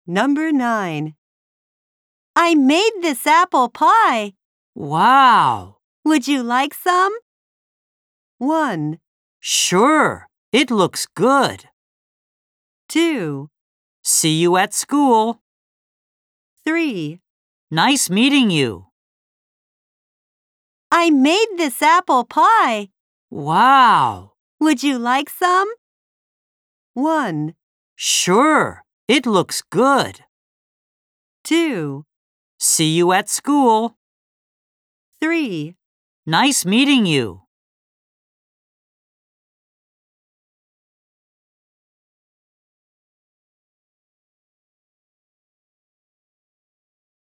Number 9. I made this apple pie. Wow! Would you like some? 1, Sure, it looks good. 2, See you at school. 3. Nice meeting you. I made this apple pie. Wow! Would you like some? 1, Sure, it looks good. 2, See you at school. 3. Nice meeting you.